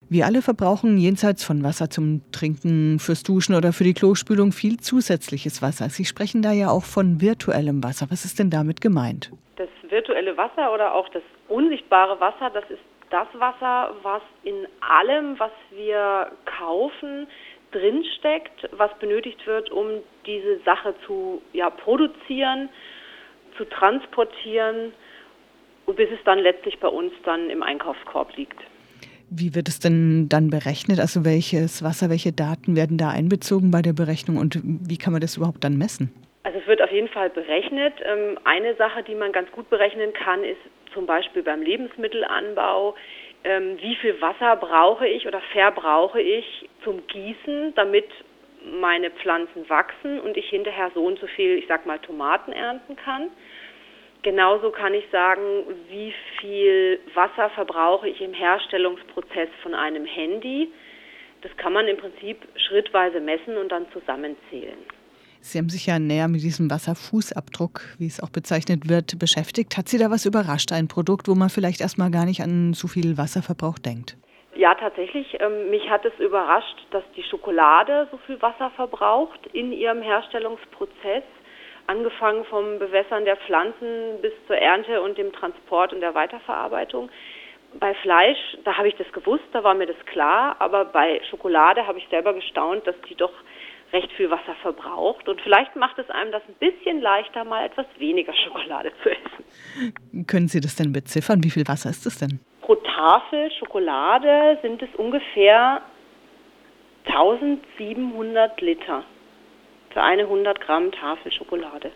Wir alle verbrauchen jenseits von Wasser zum Trinken, fürs Duschen oder für die Klospülung viel zusätzliches Wasser. Sie sprechen da ja auch von virtuellem Wasser. Was ist denn damit gemeint? Das virtuelle Wasser oder auch das unsichtbare Wasser, das ist das Wasser, was in allem, was wir kaufen, drinsteckt, was benötigt wird, um diese Sache zu produzieren, zu transportieren, bis es dann letztlich bei uns dann im Einkaufskorb liegt. Wie wird es denn dann berechnet? Also welches Wasser, welche Daten werden da einbezogen bei der Berechnung und wie kann man das überhaupt dann messen? Also es wird auf jeden Fall berechnet. Eine Sache, die man ganz gut berechnen kann, ist zum Beispiel beim Lebensmittelanbau, wie viel Wasser brauche ich oder verbrauche ich zum Gießen, damit meine Pflanzen wachsen und ich hinterher so und so viel, ich sag mal, Tomaten ernten kann. Genauso kann ich sagen, wie viel Wasser verbrauche ich im Herstellungsprozess von einem Handy. Das kann man im Prinzip schrittweise messen und dann zusammenzählen. Sie haben sich ja näher mit diesem Wasserfußabdruck, wie es auch bezeichnet wird, beschäftigt. Hat Sie da was überrascht? Ein Produkt, wo man vielleicht erstmal gar nicht an so viel Wasserverbrauch denkt? Ja, tatsächlich. Mich hat es überrascht, dass die Schokolade so viel Wasser verbraucht in ihrem Herstellungsprozess. Angefangen vom Bewässern der Pflanzen bis zur Ernte und dem Transport und der Weiterverarbeitung. Bei Fleisch, da habe ich das gewusst, da war mir das klar, aber bei Schokolade habe ich selber gestaunt, dass die doch recht viel Wasser verbraucht. Und vielleicht macht es einem das ein bisschen leichter, mal etwas weniger Schokolade zu essen. Können Sie das denn beziffern? Wie viel Wasser ist es denn? Pro Tafel Schokolade sind es ungefähr 1700 Liter. Für eine 100 Gramm Tafel Schokolade.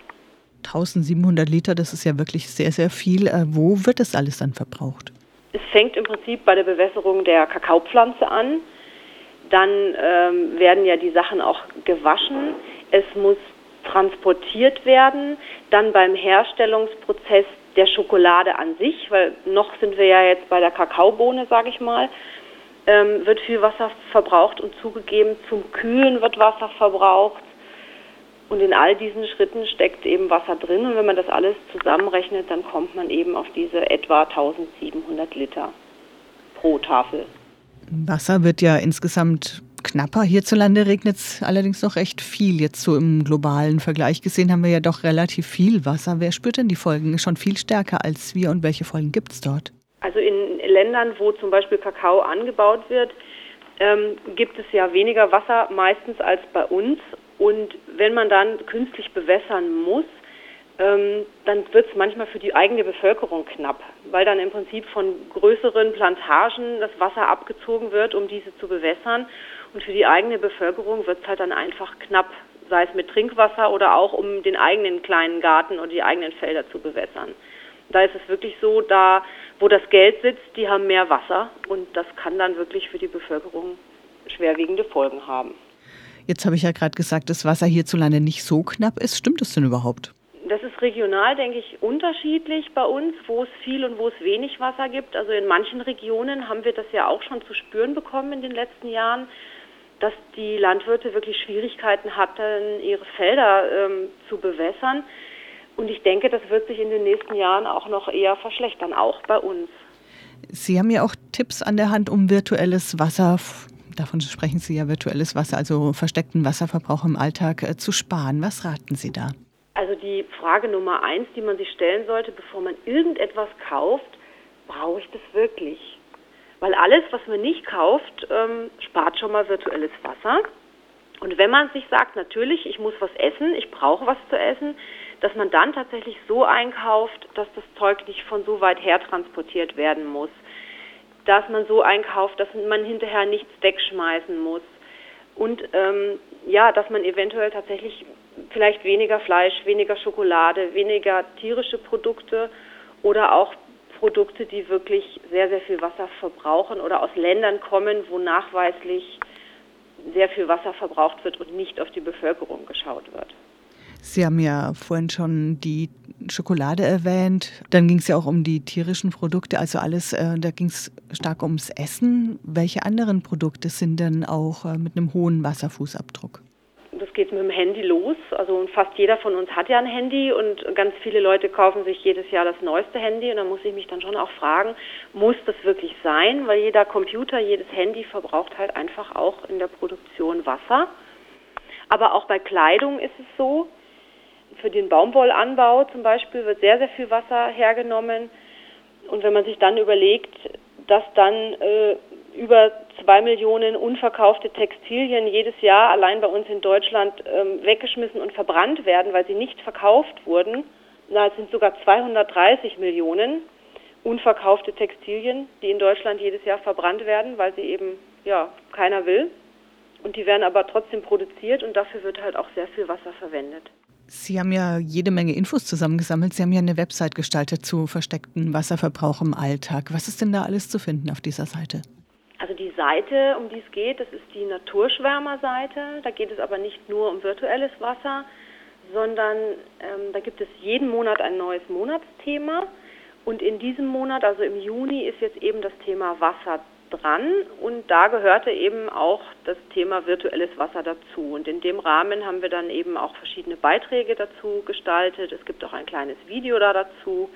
1700 Liter, das ist ja wirklich sehr, sehr viel. Wo wird das alles dann verbraucht? Es fängt im Prinzip bei der Bewässerung der Kakaopflanze an. Dann werden ja die Sachen auch gewaschen. Es muss transportiert werden. Dann beim Herstellungsprozess der Schokolade an sich, weil noch sind wir ja jetzt bei der Kakaobohne, sage ich mal, wird viel Wasser verbraucht und zugegeben. Zum Kühlen wird Wasser verbraucht. Und in all diesen Schritten steckt eben Wasser drin. Und wenn man das alles zusammenrechnet, dann kommt man eben auf diese etwa 1700 Liter pro Tafel. Wasser wird ja insgesamt knapper. Hierzulande regnet es allerdings noch recht viel. Jetzt so im globalen Vergleich gesehen haben wir ja doch relativ viel Wasser. Wer spürt denn die Folgen schon viel stärker als wir und welche Folgen gibt es dort? Also in Ländern, wo zum Beispiel Kakao angebaut wird, gibt es ja weniger Wasser meistens als bei uns. Und wenn man dann künstlich bewässern muss, dann wird es manchmal für die eigene Bevölkerung knapp, weil dann im Prinzip von größeren Plantagen das Wasser abgezogen wird, um diese zu bewässern. Und für die eigene Bevölkerung wird es halt dann einfach knapp, sei es mit Trinkwasser oder auch um den eigenen kleinen Garten oder die eigenen Felder zu bewässern. Da ist es wirklich so, da wo das Geld sitzt, die haben mehr Wasser und das kann dann wirklich für die Bevölkerung schwerwiegende Folgen haben. Jetzt habe ich ja gerade gesagt, dass Wasser hierzulande nicht so knapp ist. Stimmt das denn überhaupt? Das ist regional, denke ich, unterschiedlich bei uns, wo es viel und wo es wenig Wasser gibt. Also in manchen Regionen haben wir das ja auch schon zu spüren bekommen in den letzten Jahren, dass die Landwirte wirklich Schwierigkeiten hatten, ihre Felder zu bewässern. Und ich denke, das wird sich in den nächsten Jahren auch noch eher verschlechtern, auch bei uns. Sie haben ja auch Tipps an der Hand, um virtuelles Wasser, davon sprechen Sie ja, virtuelles Wasser, also versteckten Wasserverbrauch im Alltag zu sparen. Was raten Sie da? Also die Frage Nummer 1, die man sich stellen sollte, bevor man irgendetwas kauft, brauche ich das wirklich? Weil alles, was man nicht kauft, spart schon mal virtuelles Wasser. Und wenn man sich sagt, natürlich, ich muss was essen, ich brauche was zu essen, dass man dann tatsächlich so einkauft, dass das Zeug nicht von so weit her transportiert werden muss. Dass man so einkauft, dass man hinterher nichts wegschmeißen muss. Und dass man eventuell tatsächlich vielleicht weniger Fleisch, weniger Schokolade, weniger tierische Produkte oder auch Produkte, die wirklich sehr, sehr viel Wasser verbrauchen oder aus Ländern kommen, wo nachweislich sehr viel Wasser verbraucht wird und nicht auf die Bevölkerung geschaut wird. Sie haben ja vorhin schon die Schokolade erwähnt. Dann ging es ja auch um die tierischen Produkte, also alles, da ging es stark ums Essen. Welche anderen Produkte sind denn auch mit einem hohen Wasserfußabdruck? Das das geht mit dem Handy los. Also fast jeder von uns hat ja ein Handy und ganz viele Leute kaufen sich jedes Jahr das neueste Handy. Und da muss ich mich dann schon auch fragen, muss das wirklich sein? Weil jeder Computer, jedes Handy verbraucht halt einfach auch in der Produktion Wasser. Aber auch bei Kleidung ist es so. Für den Baumwollanbau zum Beispiel wird sehr, sehr viel Wasser hergenommen. Und wenn man sich dann überlegt, dass dann über 2 Millionen unverkaufte Textilien jedes Jahr allein bei uns in Deutschland weggeschmissen und verbrannt werden, weil sie nicht verkauft wurden. Es sind sogar 230 Millionen unverkaufte Textilien, die in Deutschland jedes Jahr verbrannt werden, weil sie eben keiner will. Und die werden aber trotzdem produziert und dafür wird halt auch sehr viel Wasser verwendet. Sie haben ja jede Menge Infos zusammengesammelt. Sie haben ja eine Website gestaltet zu versteckten Wasserverbrauch im Alltag. Was ist denn da alles zu finden auf dieser Seite? Also die Seite, um die es geht, das ist die Naturschwärmer-Seite. Da geht es aber nicht nur um virtuelles Wasser, sondern da gibt es jeden Monat ein neues Monatsthema. Und in diesem Monat, also im Juni, ist jetzt eben das Thema Wasser dran. Und da gehörte eben auch das Thema virtuelles Wasser dazu. Und in dem Rahmen haben wir dann eben auch verschiedene Beiträge dazu gestaltet. Es gibt auch ein kleines Video da dazu.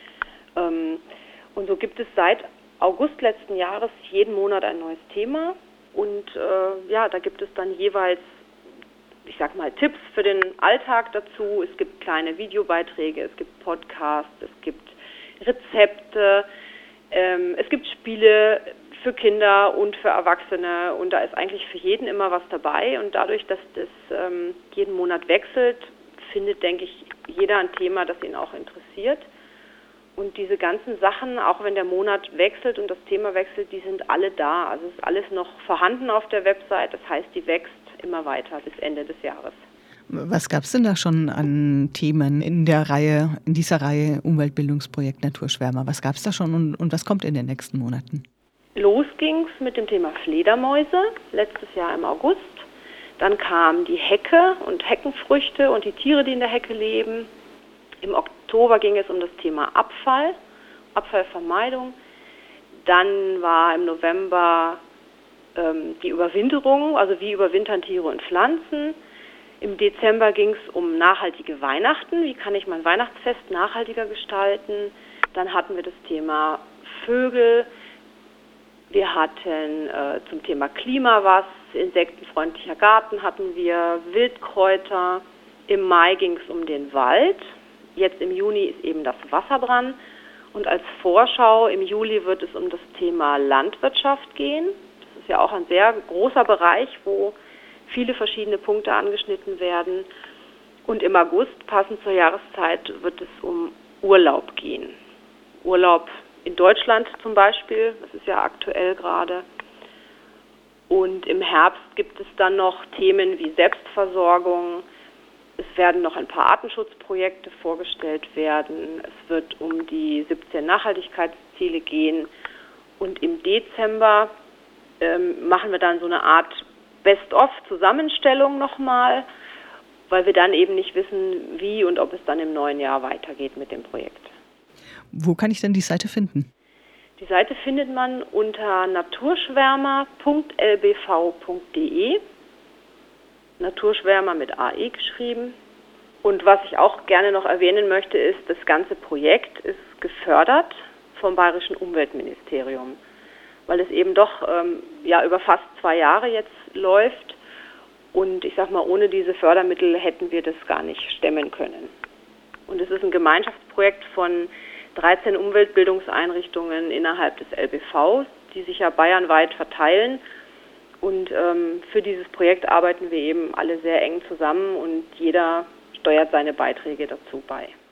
Und so gibt es seit August letzten Jahres jeden Monat ein neues Thema und da gibt es dann jeweils, ich sag mal, Tipps für den Alltag dazu. Es gibt kleine Videobeiträge, es gibt Podcasts, es gibt Rezepte, es gibt Spiele für Kinder und für Erwachsene und da ist eigentlich für jeden immer was dabei und dadurch, dass das jeden Monat wechselt, findet, denke ich, jeder ein Thema, das ihn auch interessiert. Und diese ganzen Sachen, auch wenn der Monat wechselt und das Thema wechselt, die sind alle da. Also es ist alles noch vorhanden auf der Website. Das heißt, die wächst immer weiter bis Ende des Jahres. Was gab es denn da schon an Themen in dieser Reihe Umweltbildungsprojekt Naturschwärmer? Was gab es da schon und was kommt in den nächsten Monaten? Los ging's mit dem Thema Fledermäuse, letztes Jahr im August. Dann kam die Hecke und Heckenfrüchte und die Tiere, die in der Hecke leben. Im Oktober ging es um das Thema Abfallvermeidung. Dann war im November die Überwinterung, also wie überwintern Tiere und Pflanzen. Im Dezember ging es um nachhaltige Weihnachten. Wie kann ich mein Weihnachtsfest nachhaltiger gestalten? Dann hatten wir das Thema Vögel. Wir hatten zum Thema Klima was, insektenfreundlicher Garten hatten wir, Wildkräuter. Im Mai ging es um den Wald. Jetzt im Juni ist eben das Wasser dran. Und als Vorschau im Juli wird es um das Thema Landwirtschaft gehen. Das ist ja auch ein sehr großer Bereich, wo viele verschiedene Punkte angeschnitten werden. Und im August, passend zur Jahreszeit, wird es um Urlaub gehen. Urlaub in Deutschland zum Beispiel, das ist ja aktuell gerade. Und im Herbst gibt es dann noch Themen wie Selbstversorgung. Es werden noch ein paar Artenschutzprojekte vorgestellt werden. Es wird um die 17 Nachhaltigkeitsziele gehen. Und im Dezember machen wir dann so eine Art Best-of-Zusammenstellung nochmal, weil wir dann eben nicht wissen, wie und ob es dann im neuen Jahr weitergeht mit dem Projekt. Wo kann ich denn die Seite finden? Die Seite findet man unter naturschwärmer.lbv.de. Naturschwärmer mit AE geschrieben. Und was ich auch gerne noch erwähnen möchte, ist, das ganze Projekt ist gefördert vom Bayerischen Umweltministerium, weil es eben doch über fast 2 Jahre jetzt läuft. Und ich sag mal, ohne diese Fördermittel hätten wir das gar nicht stemmen können. Und es ist ein Gemeinschaftsprojekt von 13 Umweltbildungseinrichtungen innerhalb des LBV, die sich ja bayernweit verteilen. Und für dieses Projekt arbeiten wir eben alle sehr eng zusammen und jeder steuert seine Beiträge dazu bei.